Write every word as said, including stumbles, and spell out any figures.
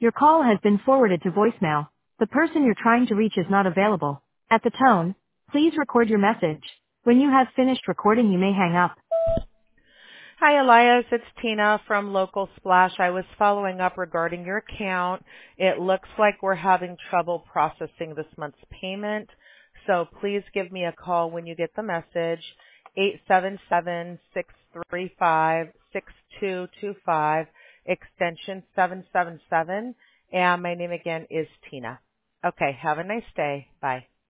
Your call has been forwarded to voicemail. The person you're trying to reach is not available. At the tone, please record your message. When you have finished recording, you may hang up. Hi, Elias. It's Tina from Local Splash. I was following up regarding your account. It looks like we're having trouble processing this month's payment, so please give me a call when you get the message, eight seven seven, six three five, six two two five, extension seven seven seven, and my name again is Tina. Okay, have a nice day. Bye.